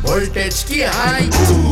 Voltage की high.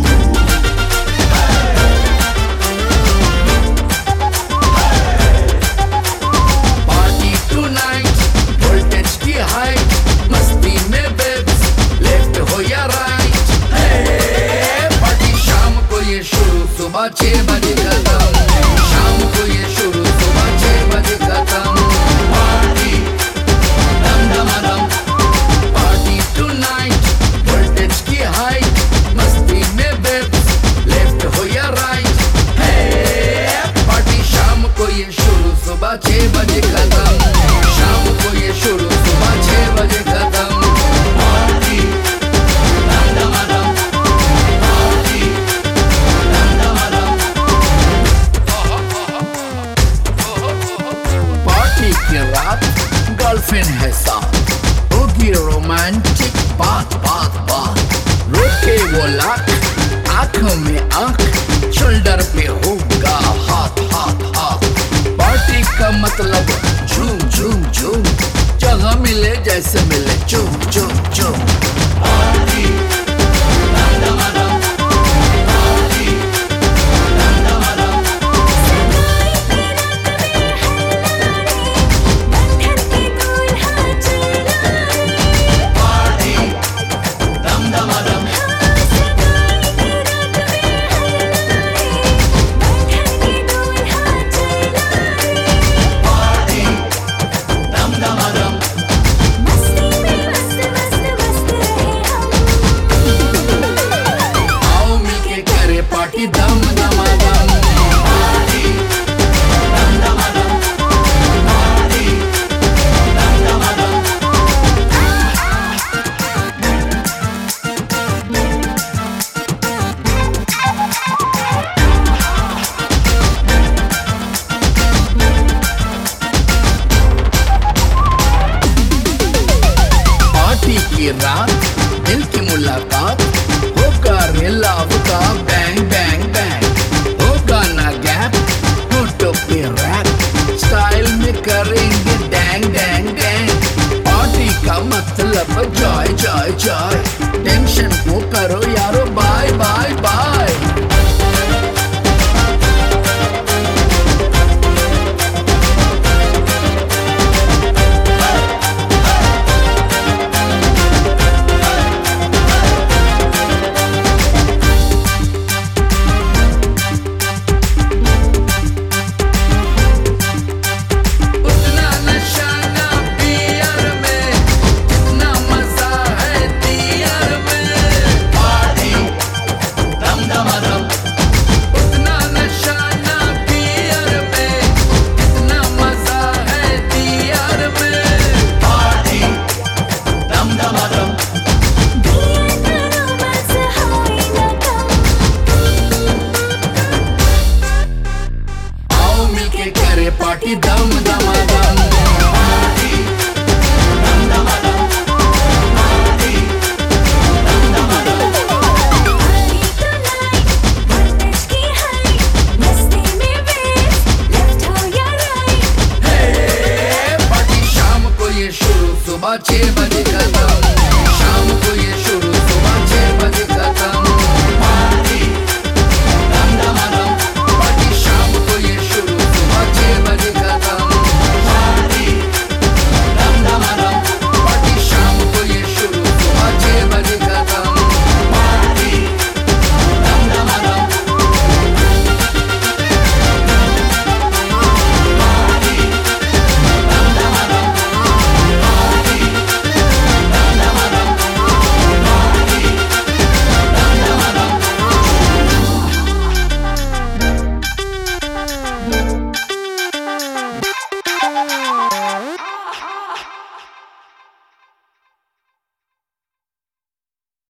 Party tonight, voltage की high. मस्ती में बेब्स, लेफ्ट हो या राइट। पार्टी शाम को ये शुरू, सुबह 6 बजे खत्म। शाम को ये शुरू, सुबह 6 बजे खत्म। पार्टी दम दमादम, पार्टी टुनाइट, वोल्टेज की हाई। मस्ती में बेब्स, लेफ्ट हो या राइट। पार्टी शाम को ये शुरू, सुबह 6 बजे खत्म। शाम को ये शुरू, सुबह 6 बजे खत्म। पार्टी दम दमादम, पार्टी दम दमादम। पार्टी की रात, गर्लफ्रेंड है साथ, होगी रोमांटिक बात बात बात। रोके वो लाख, आंखों में आंख, शोल्डर पे होगा हाथ हाथ हाथ। पार्टी का मतलब झूम झूम झूम, जगह मिले जैसे मिले चुप चुप चुप।